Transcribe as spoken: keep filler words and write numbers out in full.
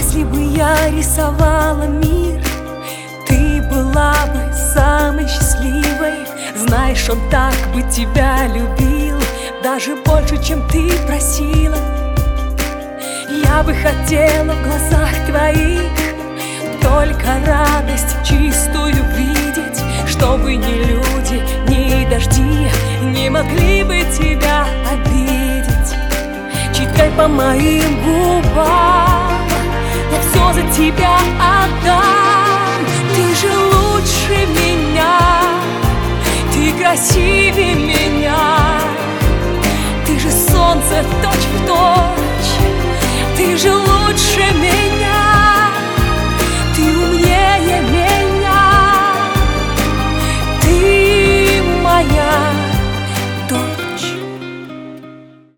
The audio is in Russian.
Если бы я рисовала мир, ты была бы самой счастливой. Знаешь, он так бы тебя любил, даже больше, чем ты просила. Я бы хотела в глазах твоих только радость чистую видеть, чтобы ни люди, ни дожди не могли бы тебя обидеть. Читай по моим губам, я все за тебя отдам. Ты же лучше меня, ты красивее меня, ты же солнце, точь